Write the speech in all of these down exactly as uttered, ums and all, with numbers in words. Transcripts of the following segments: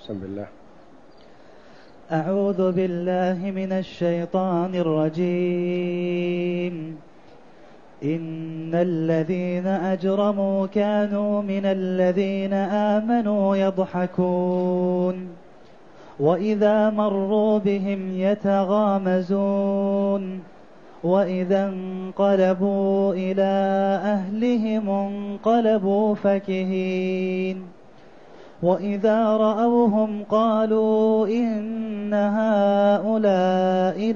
بسم الله. أعوذ بالله من الشيطان الرجيم. إن الذين أجرموا كانوا من الذين آمنوا يضحكون وإذا مروا بهم يتغامزون وإذا انقلبوا إلى أهلهم انقلبوا فكهين وإذا رأوهم قالوا إن هؤلاء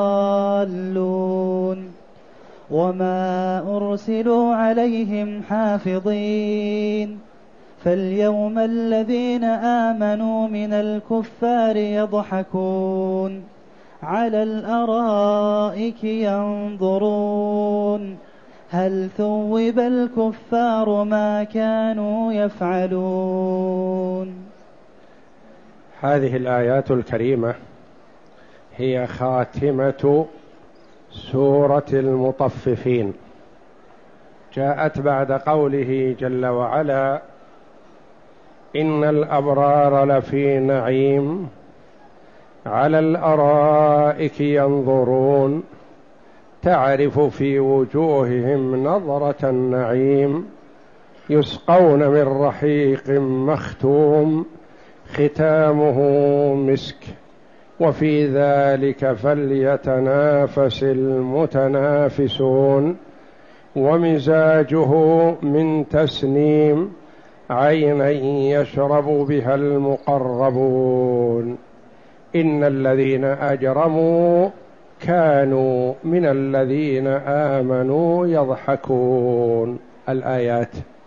لضالون وما أرسلوا عليهم حافظين فاليوم الذين آمنوا من الكفار يضحكون على الأرائك ينظرون هل ثوب الكفار ما كانوا يفعلون. هذه الآيات الكريمة هي خاتمة سورة المطففين، جاءت بعد قوله جل وعلا: إن الأبرار لفي نعيم على الأرائك ينظرون تعرف في وجوههم نظرة النعيم يسقون من رحيق مختوم ختامه مسك وفي ذلك فليتنافس المتنافسون ومزاجه من تسنيم عينا يشرب بها المقربون. إن الذين أجرموا كانوا من الذين آمنوا يضحكون. الآيات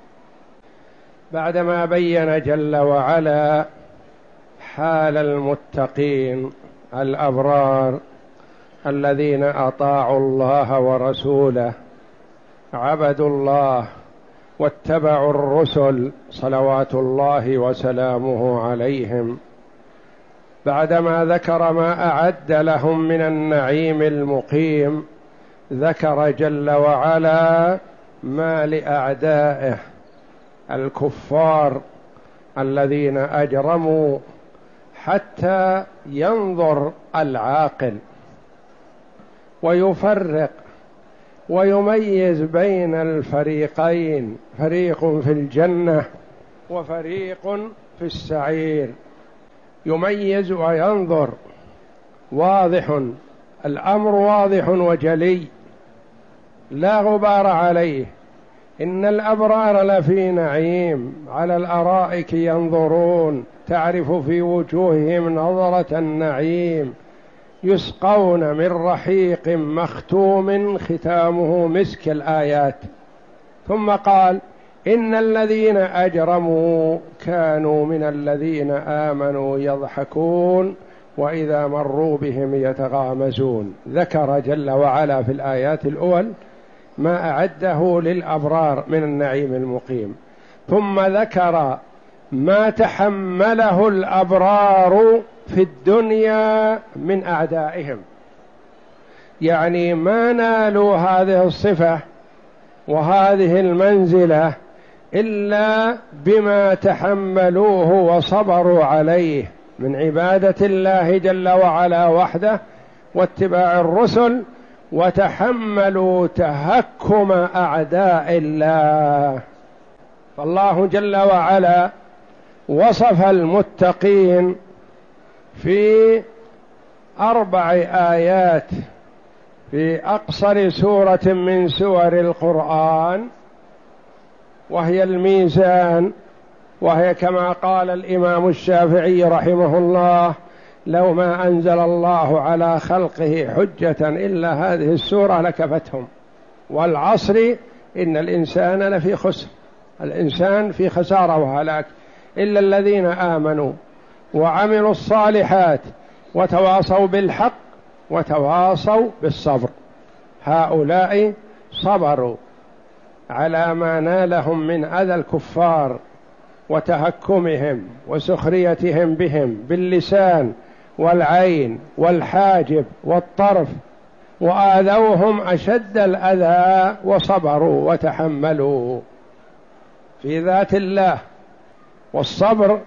بعدما بين جل وعلا حال المتقين الأبرار الذين أطاعوا الله ورسوله عبدوا الله واتبعوا الرسل صلوات الله وسلامه عليهم، بعدما ذكر ما أعد لهم من النعيم المقيم ذكر جل وعلا ما لأعدائه الكفار الذين أجرموا، حتى ينظر العاقل ويفرق ويميز بين الفريقين، فريق في الجنة وفريق في السعير، يميز وينظر. واضح الأمر، واضح وجلي لا غبار عليه. إن الأبرار لفي نعيم على الأرائك ينظرون تعرف في وجوههم نظرة النعيم يسقون من رحيق مختوم ختامه مسك. الآيات. ثم قال: إن الذين أجرموا كانوا من الذين آمنوا يضحكون وإذا مروا بهم يتغامزون. ذكر جل وعلا في الآيات الأول ما أعده للأبرار من النعيم المقيم، ثم ذكر ما تحمله الأبرار في الدنيا من أعدائهم، يعني ما نالوا هذه الصفة وهذه المنزلة إلا بما تحملوه وصبروا عليه من عبادة الله جل وعلا وحده واتباع الرسل، وتحملوا تهكم أعداء الله. فالله جل وعلا وصف المتقين في أربع آيات في أقصر سورة من سور القرآن، وهي الميزان، وهي كما قال الإمام الشافعي رحمه الله: لو ما أنزل الله على خلقه حجة إلا هذه السورة لكفتهم. والعصر إن الإنسان لفي خسر، الإنسان في خسارة وهلاك إلا الذين آمنوا وعملوا الصالحات وتواصوا بالحق وتواصوا بالصبر. هؤلاء صبروا على ما نالهم من أذى الكفار وتهكمهم وسخريتهم بهم باللسان والعين والحاجب والطرف، وآذوهم أشد الأذى وصبروا وتحملوا في ذات الله. والصبر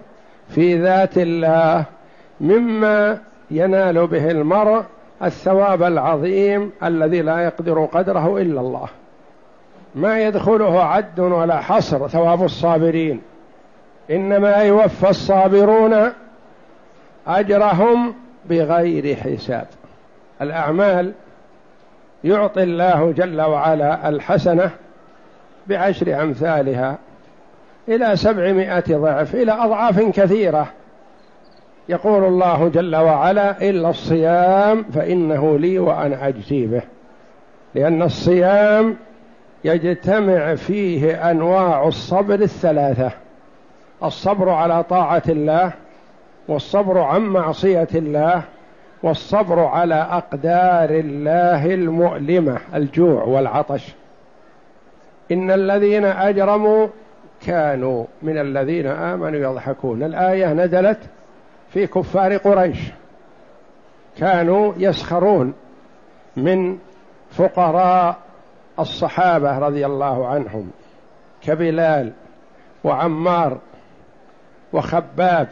في ذات الله مما ينال به المرء الثواب العظيم الذي لا يقدر قدره إلا الله، ما يدخله عد ولا حصر ثواب الصابرين، إنما يوفى الصابرون أجرهم بغير حساب. الأعمال يعطي الله جل وعلا الحسنة بعشر أمثالها إلى سبعمائة ضعف، إلى أضعاف كثيرة. يقول الله جل وعلا: إلا الصيام فإنه لي وأنا أجزي به، لأن الصيام يجتمع فيه أنواع الصبر الثلاثة: الصبر على طاعة الله، والصبر عن معصية الله، والصبر على أقدار الله المؤلمة، الجوع والعطش. إن الذين أجرموا كانوا من الذين آمنوا يضحكون. الآية نزلت في كفار قريش، كانوا يسخرون من فقراء الصحابة رضي الله عنهم كبلال وعمار وخباب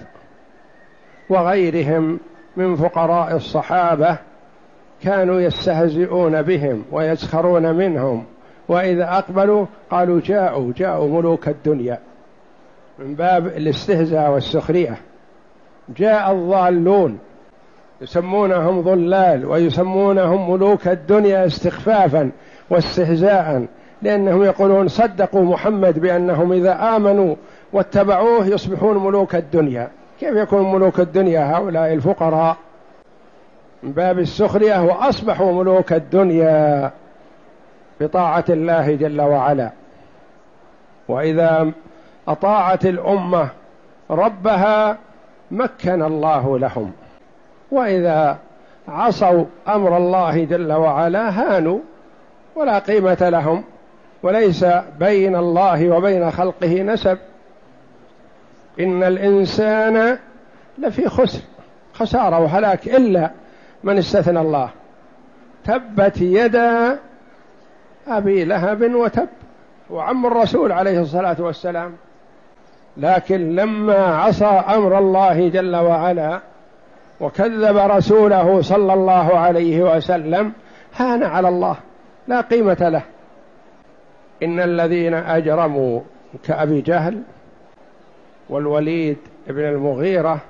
وغيرهم من فقراء الصحابة، كانوا يستهزئون بهم ويسخرون منهم، وإذا أقبلوا قالوا جاءوا جاءوا ملوك الدنيا، من باب الاستهزاء والسخرية. جاء الضالون، يسمونهم ضلال ويسمونهم ملوك الدنيا استخفافا واستهزاء، لأنهم يقولون صدقوا محمد بأنهم إذا آمنوا واتبعوه يصبحون ملوك الدنيا. كيف يكون ملوك الدنيا هؤلاء الفقراء؟ من باب السخرية، وأصبحوا ملوك الدنيا بطاعة الله جل وعلا. وإذا أطاعت الأمة ربها مكن الله لهم، وإذا عصوا أمر الله جل وعلا هانوا ولا قيمة لهم، وليس بين الله وبين خلقه نسب. إن الإنسان لفي خسر، خسارة وهلاك إلا من استثنى الله. تبت يدا أبي لهب وتب، وعم الرسول عليه الصلاة والسلام، لكن لما عصى أمر الله جل وعلا وكذب رسوله صلى الله عليه وسلم هان على الله، لا قيمة له. إن الذين أجرموا كأبي جهل والوليد بن المغيرة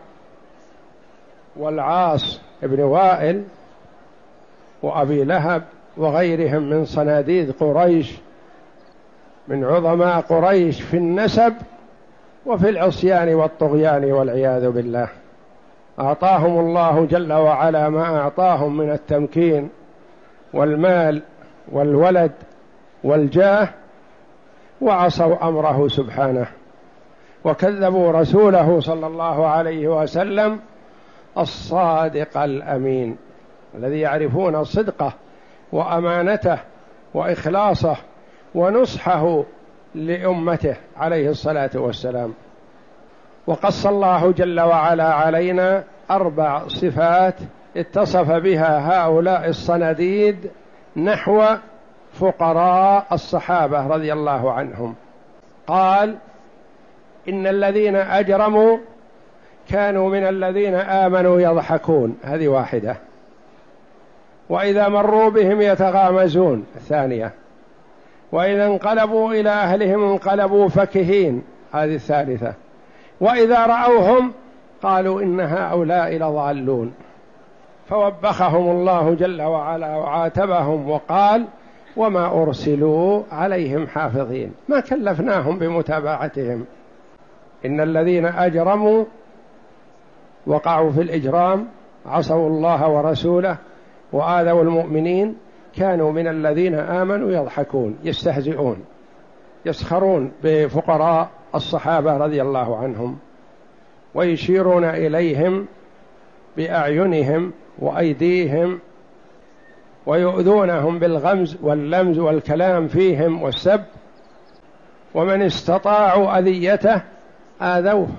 والعاص بن وائل وأبي لهب وغيرهم من صناديد قريش، من عظماء قريش في النسب وفي العصيان والطغيان والعياذ بالله. أعطاهم الله جل وعلا ما أعطاهم من التمكين والمال والولد والجاه، وعصوا أمره سبحانه وكذبوا رسوله صلى الله عليه وسلم الصادق الأمين، الذي يعرفون صدقه وأمانته وإخلاصه ونصحه لأمته عليه الصلاة والسلام. وقص الله جل وعلا علينا أربع صفات اتصف بها هؤلاء الصناديد نحو فقراء الصحابة رضي الله عنهم. قال: إن الذين أجرموا كانوا من الذين آمنوا يضحكون، هذه واحدة. وإذا مروا بهم يتغامزون، الثانية. وإذا انقلبوا إلى أهلهم انقلبوا فكهين، هذه الثالثة. وإذا رأوهم قالوا إن هؤلاء لضالون، فوبخهم الله جل وعلا وعاتبهم وقال: وما أرسلوا عليهم حافظين، ما كلفناهم بمتابعتهم. إن الذين أجرموا وقعوا في الإجرام، عصوا الله ورسوله وآذوا المؤمنين، كانوا من الذين آمنوا يضحكون، يستهزئون، يسخرون بفقراء الصحابة رضي الله عنهم، ويشيرون إليهم بأعينهم وأيديهم، ويؤذونهم بالغمز واللمز والكلام فيهم والسب، ومن استطاعوا أذيته آذوه.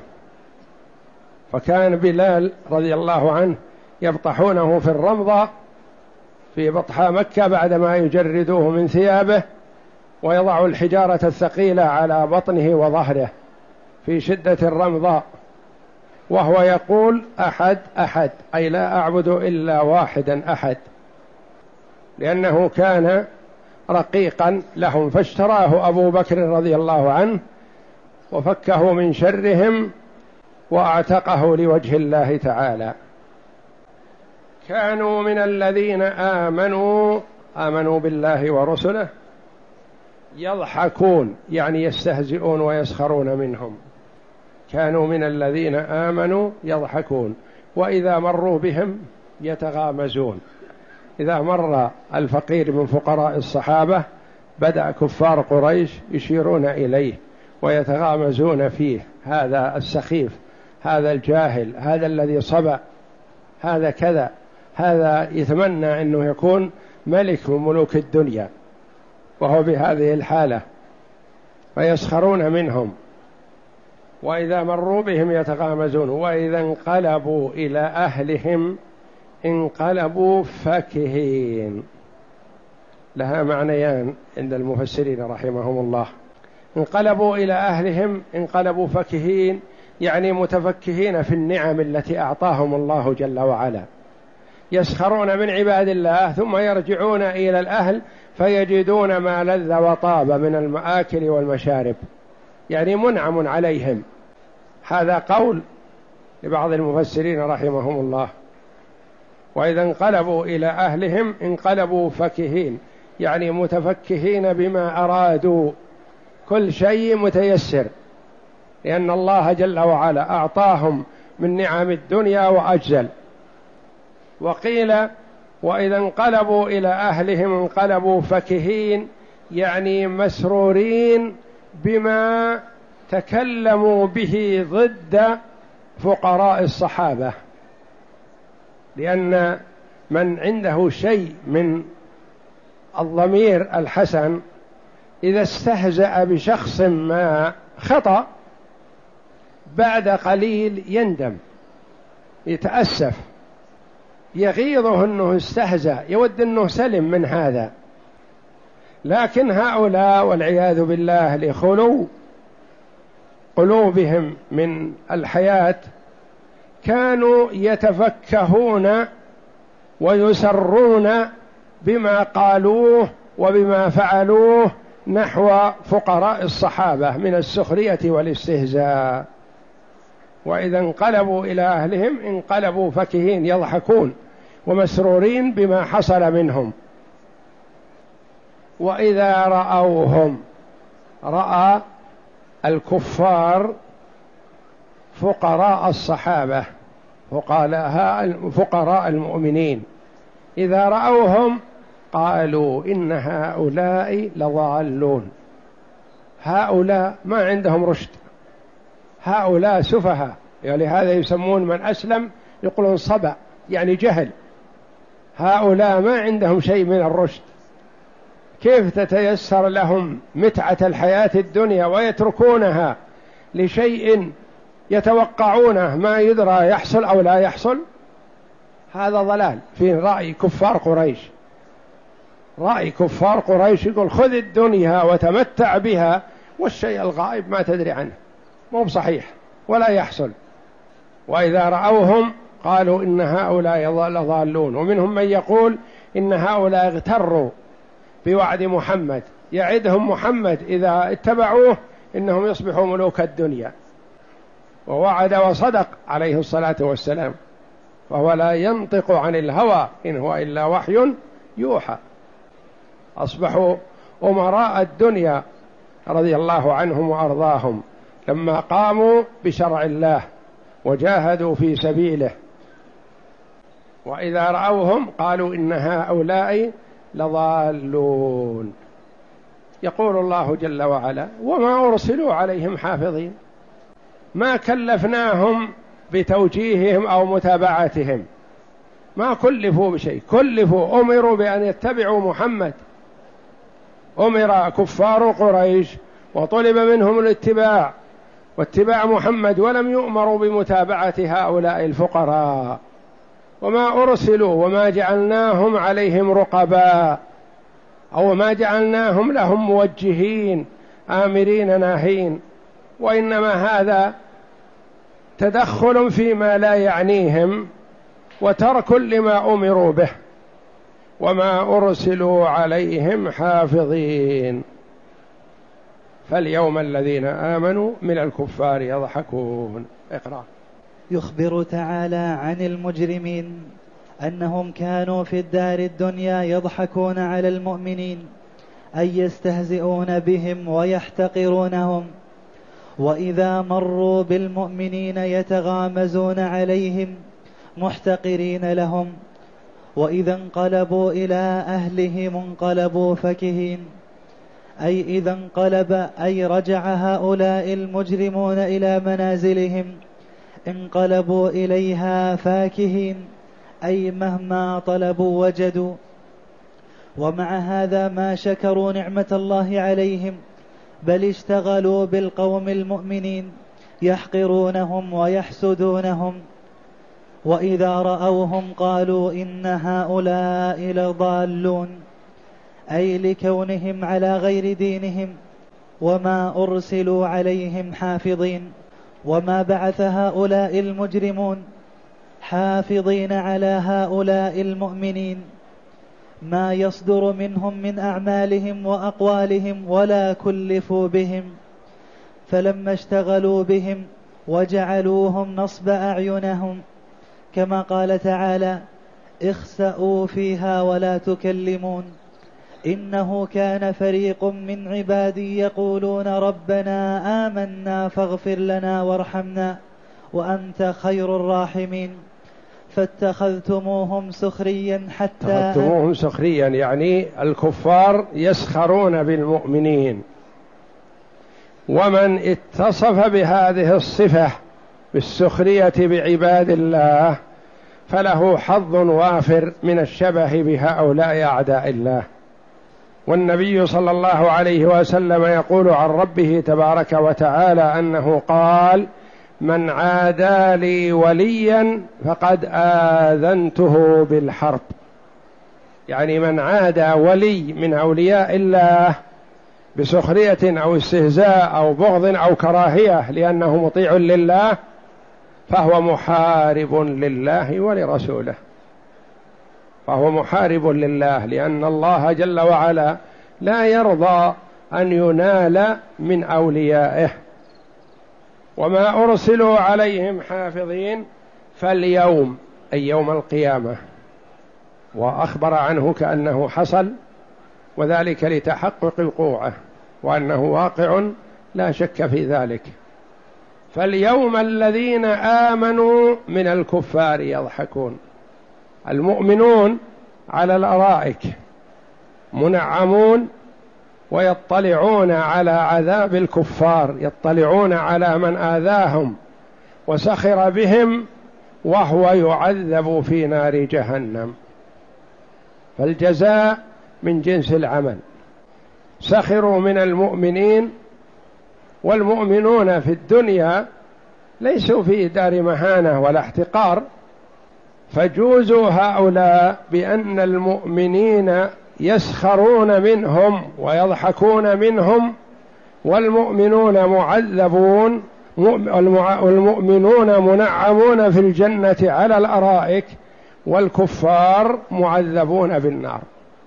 فكان بلال رضي الله عنه يبطحونه في الرمضة في بطحاء مكة بعدما يجردوه من ثيابه، ويضع الحجارة الثقيلة على بطنه وظهره في شدة الرمضاء، وهو يقول أحد أحد، أي لا أعبد إلا واحدا أحد، لأنه كان رقيقا لهم، فاشتراه أبو بكر رضي الله عنه وفكه من شرهم وأعتقه لوجه الله تعالى. كانوا من الذين آمنوا آمنوا بالله ورسله يضحكون، يعني يستهزئون ويسخرون منهم. كانوا من الذين آمنوا يضحكون، وإذا مروا بهم يتغامزون. إذا مر الفقير من فقراء الصحابة بدأ كفار قريش يشيرون إليه ويتغامزون فيه، هذا السخيف، هذا الجاهل، هذا الذي صبأ، هذا كذا، هذا يتمنى أنه يكون ملك من ملوك الدنيا وهو بهذه الحالة، فيسخرون منهم. وإذا مروا بهم يتغامزون، وإذا انقلبوا إلى أهلهم انقلبوا فكهين. لها معنيان عند المفسرين رحمهم الله. انقلبوا إلى أهلهم انقلبوا فكهين، يعني متفكهين في النعم التي أعطاهم الله جل وعلا، يسخرون من عباد الله ثم يرجعون إلى الأهل فيجدون ما لذ وطاب من المآكل والمشارب، يعني منعم عليهم. هذا قول لبعض المفسرين رحمهم الله. وإذا انقلبوا إلى أهلهم انقلبوا فكهين، يعني متفكهين بما أرادوا، كل شيء متيسر، لأن الله جل وعلا أعطاهم من نعم الدنيا وأجزل. وقيل وإذا انقلبوا إلى أهلهم انقلبوا فكهين، يعني مسرورين بما تكلموا به ضد فقراء الصحابة، لأن من عنده شيء من الضمير الحسن إذا استهزأ بشخص ما خطأ بعد قليل يندم، يتأسف، يغيظه أنه استهزأ، يود أنه سلم من هذا. لكن هؤلاء والعياذ بالله لخلو قلوبهم من الحياة كانوا يتفكهون ويسرون بما قالوه وبما فعلوه نحو فقراء الصحابة من السخرية والاستهزاء. وإذا انقلبوا إلى أهلهم انقلبوا فكهين، يضحكون ومسرورين بما حصل منهم. وإذا رأوهم، رأى الكفار فقراء الصحابة، فقراء المؤمنين، إذا رأوهم قالوا إن هؤلاء لضالون، هؤلاء ما عندهم رشد، هؤلاء سفهاء، يعني هذا يسمون من أسلم يقولون صبا، يعني جهل، هؤلاء ما عندهم شيء من الرشد. كيف تتيسر لهم متعة الحياة الدنيا ويتركونها لشيء يتوقعونه ما يدرى يحصل أو لا يحصل؟ هذا ضلال في رأي كفار قريش. رأي كفار قريش يقول خذ الدنيا وتمتع بها والشيء الغائب ما تدري عنه، مو بصحيح ولا يحصل. وإذا رأوهم قالوا إن هؤلاء لضالون. ومنهم من يقول إن هؤلاء اغتروا بوعد محمد، يعدهم محمد إذا اتبعوه إنهم يصبحوا ملوك الدنيا، ووعد وصدق عليه الصلاة والسلام، فهو لا ينطق عن الهوى إن هو إلا وحي يوحى. أصبحوا أمراء الدنيا رضي الله عنهم وأرضاهم لما قاموا بشرع الله وجاهدوا في سبيله. وإذا رأوهم قالوا إن هؤلاء لضالون. يقول الله جل وعلا وما أرسلوا عليهم حافظين، ما كلفناهم بتوجيههم أو متابعتهم، ما كلفوا بشيء، كلفوا أمروا بأن يتبعوا محمد، أمر كفار قريش وطلب منهم الاتباع واتباع محمد، ولم يؤمروا بمتابعة هؤلاء الفقراء. وما أرسلوا وما جعلناهم عليهم رقباء، أو ما جعلناهم لهم موجهين آمرين ناهين، وإنما هذا تدخل فيما لا يعنيهم وترك لما أمروا به، وما أرسلوا عليهم حافظين. فاليوم الذين آمنوا من الكفار يضحكون. اقرأ. يخبر تعالى عن المجرمين أنهم كانوا في الدار الدنيا يضحكون على المؤمنين، أي يستهزئون بهم ويحتقرونهم، وإذا مروا بالمؤمنين يتغامزون عليهم محتقرين لهم، وإذا انقلبوا إلى أهلهم انقلبوا فكهين، أي إذا انقلب أي رجع هؤلاء المجرمون إلى منازلهم انقلبوا إليها فاكهين، أي مهما طلبوا وجدوا. ومع هذا ما شكروا نعمة الله عليهم، بل اشتغلوا بالقوم المؤمنين يحقرونهم ويحسدونهم، وإذا رأوهم قالوا إن هؤلاء لضالون، أي لكونهم على غير دينهم، وما أرسلوا عليهم حافظين، وما بعث هؤلاء المجرمون حافظين على هؤلاء المؤمنين ما يصدر منهم من أعمالهم وأقوالهم، ولا كلفوا بهم، فلما اشتغلوا بهم وجعلوهم نصب أعينهم، كما قال تعالى: اخسأوا فيها ولا تكلمون إنه كان فريق من عبادي يقولون ربنا آمنا فاغفر لنا وارحمنا وأنت خير الراحمين فاتخذتموهم سخريا حتى اتخذتموهم سخريا، يعني الكفار يسخرون بالمؤمنين. ومن اتصف بهذه الصفة بالسخرية بعباد الله فله حظ وافر من الشبه بهؤلاء أعداء الله. والنبي صلى الله عليه وسلم يقول عن ربه تبارك وتعالى أنه قال: من عادى لي وليا فقد آذنته بالحرب. يعني من عادى ولي من أولياء الله بسخرية أو استهزاء أو بغض أو كراهية لأنه مطيع لله فهو محارب لله ولرسوله، فهو محارب لله، لأن الله جل وعلا لا يرضى أن ينال من أوليائه. وما أرسلوا عليهم حافظين، فاليوم أي يوم القيامة، وأخبر عنه كأنه حصل، وذلك لتحقق وقوعه وأنه واقع لا شك في ذلك. فاليوم الذين آمنوا من الكفار يضحكون. المؤمنون على الأرائك منعمون ويطلعون على عذاب الكفار، يطلعون على من آذاهم وسخر بهم وهو يعذب في نار جهنم. فالجزاء من جنس العمل. سخروا من المؤمنين، والمؤمنون في الدنيا ليسوا في دار مهانة ولا احتقار، فجوزوا هؤلاء بأن المؤمنين يسخرون منهم ويضحكون منهم، والمؤمنون معذبون، والمؤمنون منعمون في الجنة على الأرائك، والكفار معذبون بالنار.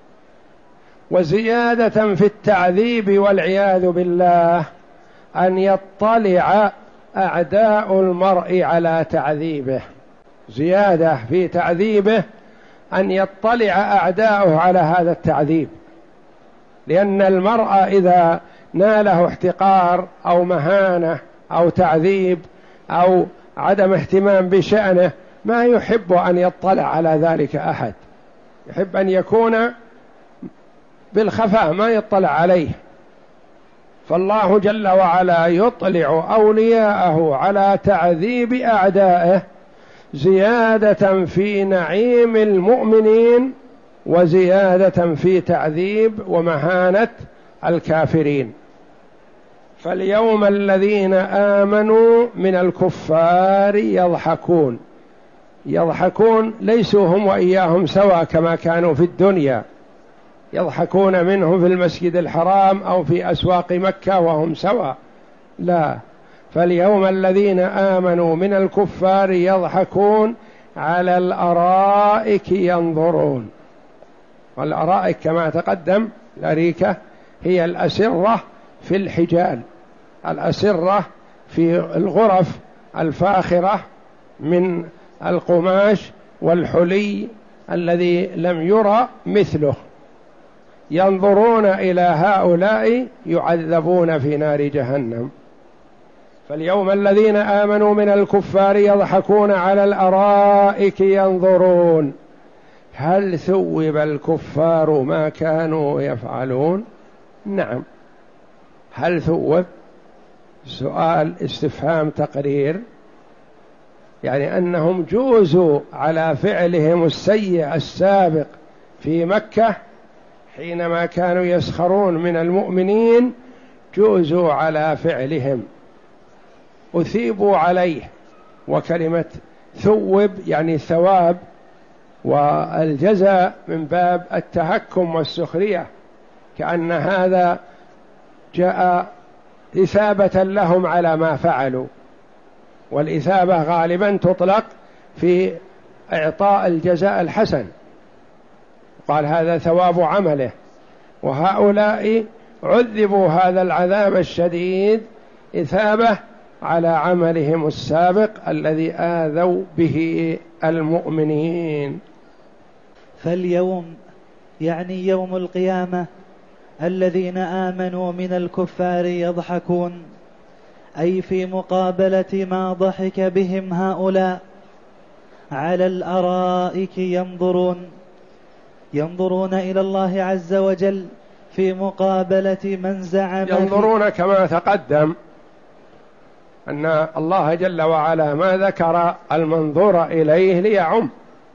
وزيادة في التعذيب والعياذ بالله أن يطلع أعداء المرء على تعذيبه، زيادة في تعذيبه أن يطلع أعداؤه على هذا التعذيب، لأن المرء إذا ناله احتقار أو مهانة أو تعذيب أو عدم اهتمام بشأنه ما يحب أن يطلع على ذلك أحد، يحب أن يكون بالخفاء ما يطلع عليه. فالله جل وعلا يطلع أولياءه على تعذيب أعدائه زيادة في نعيم المؤمنين وزيادة في تعذيب ومهانة الكافرين. فاليوم الذين آمنوا من الكفار يضحكون. يضحكون ليسوا هم وإياهم سواء كما كانوا في الدنيا، يضحكون منهم في المسجد الحرام أو في أسواق مكة وهم سواء، لا، فاليوم الذين آمنوا من الكفار يضحكون على الأرائك ينظرون. والأرائك كما تقدم الأريكة هي الأسرة في الحجال، الأسرة في الغرف الفاخرة من القماش والحلي الذي لم يرى مثله. ينظرون إلى هؤلاء يعذبون في نار جهنم. فاليوم الذين آمنوا من الكفار يضحكون على الأرائك ينظرون هل ثوب الكفار ما كانوا يفعلون؟ نعم. هل ثوب؟ سؤال استفهام تقرير، يعني أنهم جوزوا على فعلهم السيء السابق في مكة حينما كانوا يسخرون من المؤمنين، جوزوا على فعلهم أثيبوا عليه. وكلمة ثوب يعني ثواب، والجزاء من باب التهكم والسخرية، كأن هذا جاء إثابة لهم على ما فعلوا. والإثابة غالبا تطلق في إعطاء الجزاء الحسن، قال هذا ثواب عمله. وهؤلاء عذبوا هذا العذاب الشديد إثابة على عملهم السابق الذي آذوا به المؤمنين. فاليوم يعني يوم القيامة الذين آمنوا من الكفار يضحكون، أي في مقابلة ما ضحك بهم هؤلاء، على الأرائك ينظرون، ينظرون إلى الله عز وجل في مقابلة من زعم ينظرون كما تقدم أن الله جل وعلا ما ذكر المنظور إليه ليعم.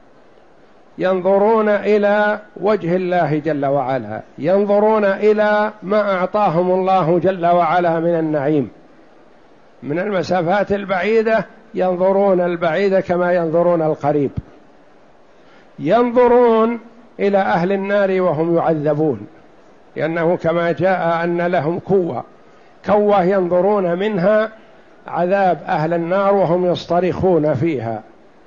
ينظرون إلى وجه الله جل وعلا، ينظرون إلى ما أعطاهم الله جل وعلا من النعيم. من المسافات البعيدة ينظرون البعيد كما ينظرون القريب. ينظرون إلى أهل النار وهم يعذبون، لأنه كما جاء أن لهم كوة كوة ينظرون منها عذاب أهل النار وهم يصطرخون فيها.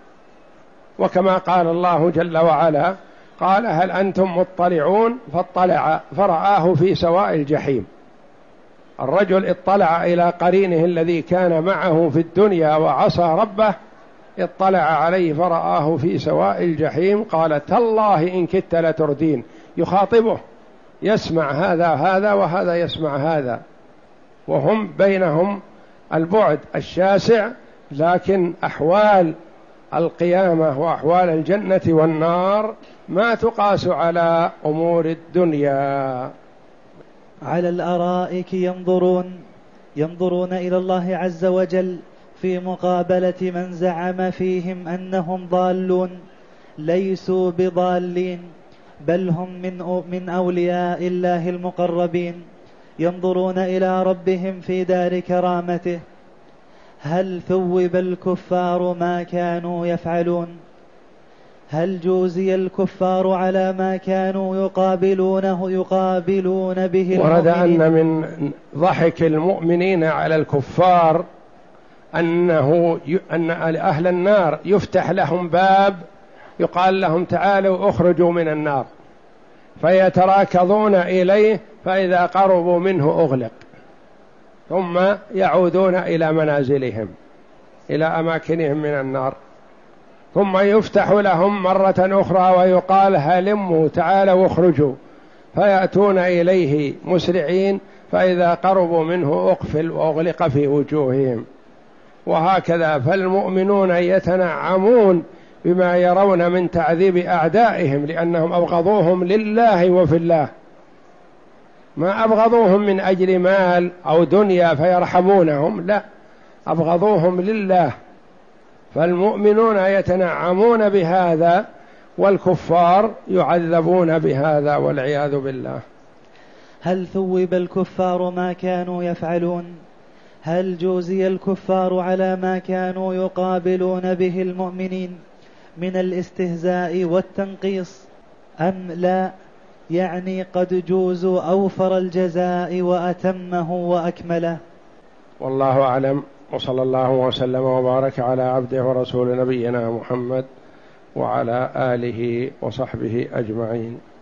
وكما قال الله جل وعلا قال هل أنتم مطلعون؟ فاطلع فرآه في سواء الجحيم. الرجل اطلع إلى قرينه الذي كان معه في الدنيا وعصى ربه، اطلع عليه فرآه في سواء الجحيم، قال تالله إن كدت لتردين. يخاطبه، يسمع هذا هذا وهذا يسمع هذا، وهم بينهم البعد الشاسع، لكن أحوال القيامة وأحوال الجنة والنار ما تقاس على أمور الدنيا. على الأرائك ينظرون، ينظرون إلى الله عز وجل في مقابلة من زعم فيهم أنهم ضالون، ليسوا بضالين بل هم من من أولياء الله المقربين، ينظرون إلى ربهم في دار كرامته. هل ثوب الكفار ما كانوا يفعلون؟ هل جوزي الكفار على ما كانوا يقابلونه يقابلون به المؤمنين؟ ورد أن من ضحك المؤمنين على الكفار أنه أن أهل النار يفتح لهم باب يقال لهم تعالوا اخرجوا من النار، فيتراكضون إليه، فإذا قربوا منه أغلق، ثم يعودون إلى منازلهم إلى أماكنهم من النار، ثم يفتح لهم مرة أخرى ويقال هلموا تعالوا اخرجوا، فيأتون إليه مسرعين، فإذا قربوا منه أقفل وأغلق في وجوههم. وهكذا فالمؤمنون يتنعمون بما يرون من تعذيب أعدائهم، لأنهم أبغضوهم لله وفي الله، ما أبغضوهم من أجل مال أو دنيا فيرحمونهم، لا، أبغضوهم لله. فالمؤمنون يتنعمون بهذا والكفار يعذبون بهذا والعياذ بالله. هل ثوب الكفار ما كانوا يفعلون؟ هل جوزي الكفار على ما كانوا يقابلون به المؤمنين من الاستهزاء والتنقيص أم لا؟ يعني قد جوزوا أوفر الجزاء وأتمه وأكمله. والله أعلم، وصلى الله وسلم وبارك على عبده ورسول نبينا محمد وعلى آله وصحبه أجمعين.